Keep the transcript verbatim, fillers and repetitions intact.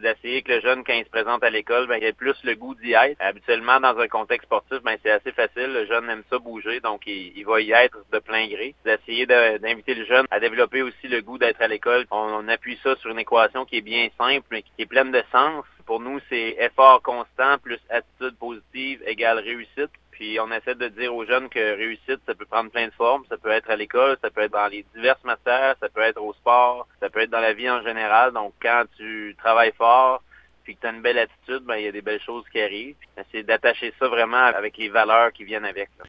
d'essayer que le jeune, quand il se présente à l'école, ben, il ait plus le goût d'y être. Habituellement, dans un contexte sportif, ben, c'est assez facile. Le jeune aime ça bouger, donc il, il va y être de plein gré. D'essayer de, d'inviter le jeune à développer aussi le goût d'être à l'école. On, on appuie ça sur une équation qui est bien simple, mais qui est pleine de sens. Pour nous, c'est effort constant plus attitude positive égale réussite. Puis on essaie de dire aux jeunes que réussite, ça peut prendre plein de formes. Ça peut être à l'école, ça peut être dans les diverses matières, ça peut être au sport, ça peut être dans la vie en général. Donc quand tu travailles fort, puis que tu as une belle attitude, ben il y a des belles choses qui arrivent. C'est d'attacher ça vraiment avec les valeurs qui viennent avec, là.